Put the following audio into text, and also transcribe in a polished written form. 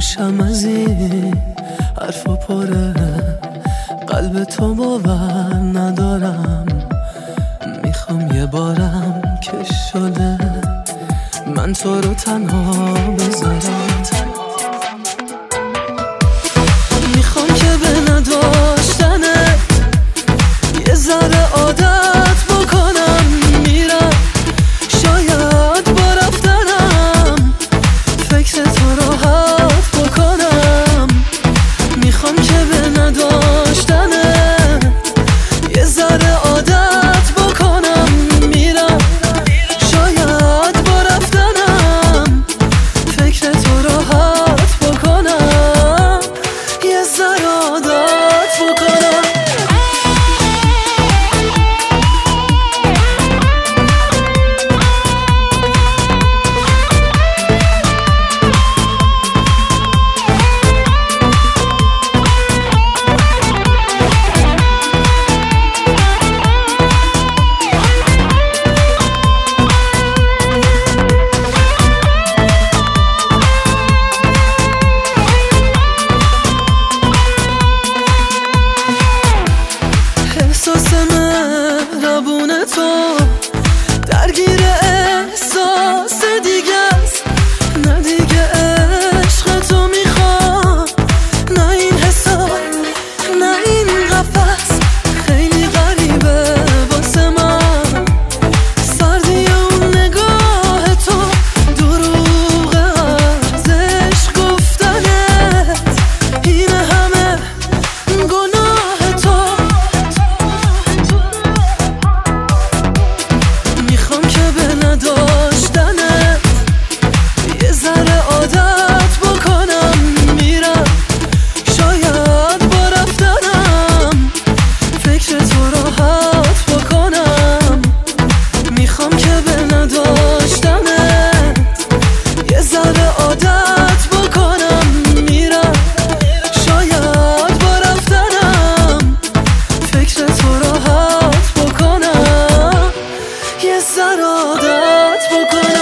گوشم از این حرفا پره، قلب تو باور ندارم. میخوام یه بارم که شده من تو رو تنها بذارم. میخوام که به نداشتنه یه ذره عادت بکنم. میرم شاید با رفتنم فکر تو راحت بکنم. میخوام که به نداشتنه یه ذره عادت بکنم. میرم شاید با رفتنم فکر تو راحت بکنم. یه ذره عادت بکنم. احساس مهربون تو درگیر احساس دیگه است. نه دیگه عشق تو میخوام، نه این حساب، نه این قفس. خیلی غریبه واسه من سردی اون نگاه تو، دروغ از عشق گفتنت، این همه گناه تو. میخوام که به نداشتنت یه ذره عادت بکنم. میرم شاید با رفتنم فکر تو راحت بکنم. میخوام که به نداشتنت یه ذره عادت بکنم. میرم شاید با رفتنم فکر تو راحت بکنم. یه ذره عادت بکنم.